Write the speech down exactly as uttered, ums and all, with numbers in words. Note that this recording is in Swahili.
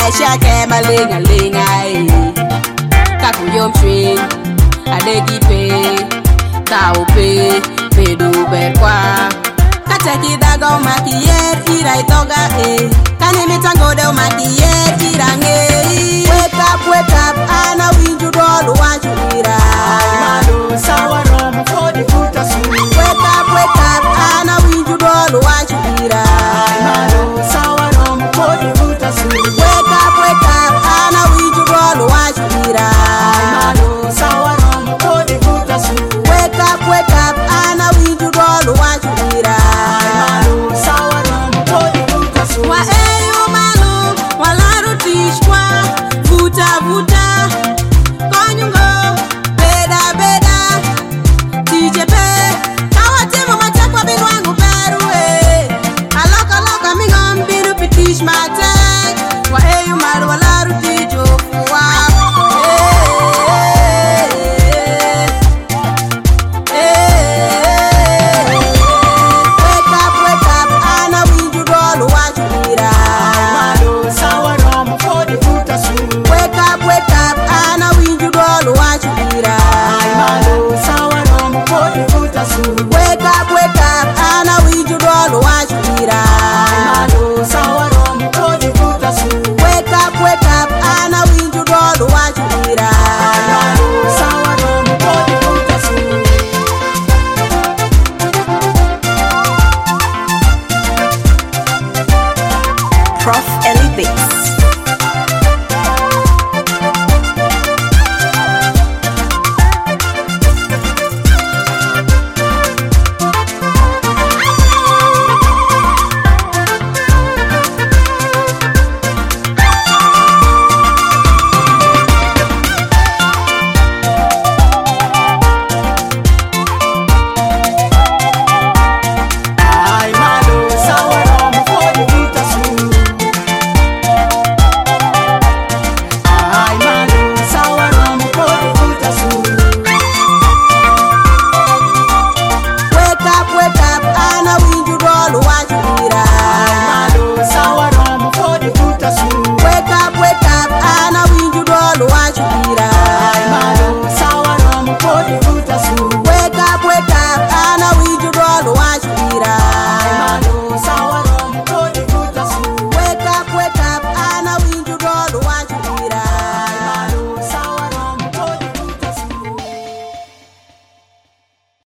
shake malinga linga kaku yom shwin adegi pe tau pe pedu berkwa kataki dago makiyer irai toga e kani mitango de makiyer irange wake up wake up ana winju dolu wanju ira Malo sawa romo kodi utasu. wake up wake up ana winju dolu wanju ira Malo sawa romo kodi utasu. wake up wake up ana winju dolu wanju ira Malo sawa romo kodi utasu. wake up wake up ana winju dolu wanju ira Malo sawa romo kodi utasu. wa eyo malu walaru tishwa vuta vuta konyungo beda beda tijepe kawatimo matakwa bingwangu perue aloko aloko mingom biru pitish matek wa eyo malu walaru tijo wa wake up wake up ana winju dolu wanju ira Malo sawa romo kodi utasu. wake up wake up ana winju dolu wanju ira Malo sawa romo kodi utasu. wake up wake up ana winju dolu wanju ira Malo sawa romo kodi utasu. wake up wake up ana winju dolu wanju ira Malo sawa romo kodi utasu. Prof Ellie Beats.